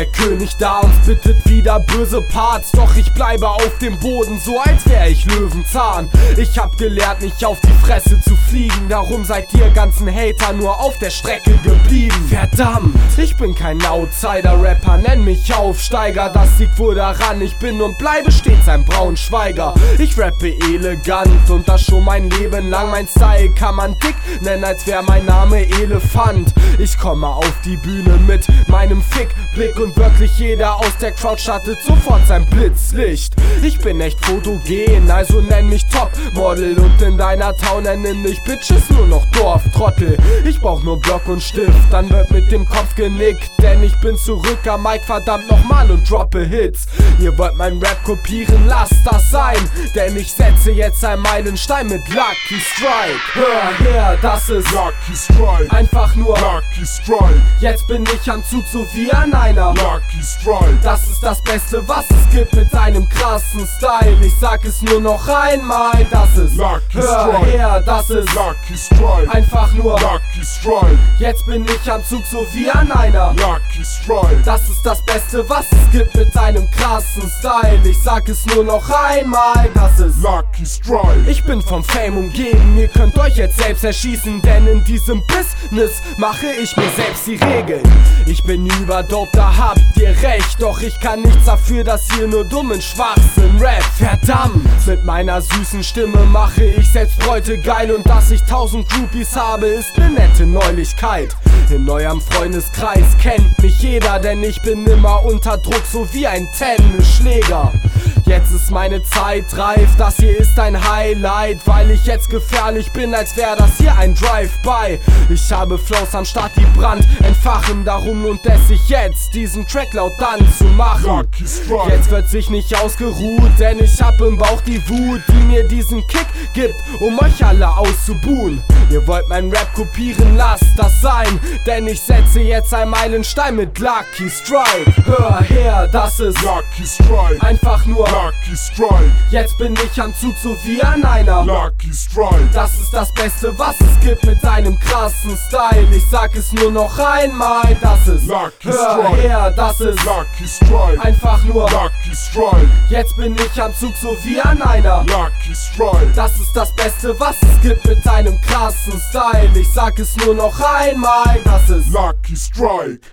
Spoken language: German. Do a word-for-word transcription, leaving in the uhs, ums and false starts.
der König da und spittet wieder böse Parts. Doch ich bleibe auf dem Boden, so als wär ich Löwenzahn. Ich hab gelernt, nicht auf die Fresse zu fliegen, darum seid ihr ganzen Hater nur auf der Strecke geblieben. Verdammt, ich bin kein Outsider-Rapper, nenn mich Aufsteiger. Das liegt wohl daran, ich bin und bleibe stets ein Braunschweiger. Ich rappe elegant und das schon mein Leben lang. Mein Style kann man dick nennen, als wär mein Name Elefant. Ich komme auf die Bühne mit meinem Fickblick und wirklich jeder aus der Crowd startet sofort sein Blitzlicht. Ich bin echt fotogen, also nenn mich Topmodel, und in deiner Town nennen mich Bitches nur noch Dorftrottel. Ich brauch nur Block und Stift, dann wird mit dem Kopf genickt, denn ich bin zurück am Mic verdammt nochmal und droppe Hits. Ihr wollt mein Rap kopieren, lasst das sein, denn ich setze jetzt einen Meilenstein mit Lucky Strike. Hör her, das ist Lucky Strike, einfach nur Lucky Strike. Jetzt bin ich am Zug so wie an einer Lucky Strike. Das ist das Beste, was es gibt mit seinem krassen Style. Ich sag es nur noch einmal, das ist Lucky Hör Strike. her, das ist Lucky Strike, einfach nur Lucky Strike. Jetzt bin ich am Zug so wie an einer Lucky Strike. Das ist das Beste, was es gibt mit seinem krassen Style. Ich sag es nur noch einmal, das ist Lucky Strike. Ich bin vom Fame umgeben, ihr könnt euch jetzt selbst erschießen, denn in diesem Business mache ich mir selbst die Regeln. Ich bin überdope, da habt ihr recht, doch ich kann nichts dafür, dass ihr nur dummen Schwachsinn rappt. Verdammt, mit meiner süßen Stimme mache ich selbst Bräute geil, und dass ich tausend Groupies habe, ist ne nette Neuigkeit. In eurem Freundeskreis kennt mich jeder, denn ich bin immer unter Druck, so wie ein Tennisschläger. Jetzt ist meine Zeit reif, das hier ist ein Highlight, weil ich jetzt gefährlich bin, als wär das hier ein Drive-By. Ich habe Flows am Start, die Brand entfachen, darum lohnt es sich jetzt, diesen Track laut dann zu machen. Lucky Strike. Jetzt wird sich nicht ausgeruht, denn ich hab im Bauch die Wut, die mir diesen Kick gibt, um euch alle auszubuhen. Ihr wollt mein Rap kopieren, lasst das sein, denn ich setze jetzt einen Meilenstein mit Lucky Strike. Hör her, das ist Lucky Strike, einfach nur Lucky Strike. Jetzt bin ich am Zug so wie an einer Lucky Strike. Das ist das Beste, was es gibt mit seinem krassen Style. Ich sag es nur noch einmal, das ist Lucky Hör Strike. her, das ist Lucky Strike, einfach nur Lucky Strike. Jetzt bin ich am Zug so wie an einer Lucky Strike. Das ist das Beste, was es gibt mit seinem krassen Style. Ich sag es nur noch einmal, das ist Lucky Strike.